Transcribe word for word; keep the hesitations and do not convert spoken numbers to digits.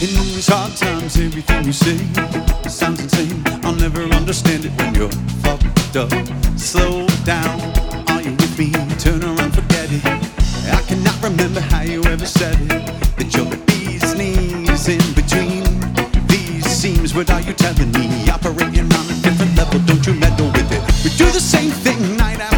these hard times, everything you say sounds insane. I'll never understand it when you're fucked up. Slow down, are you with me? Turn around, forget it. I cannot remember how you ever said it, that you're the bee's knees in between these seams. What are you telling me?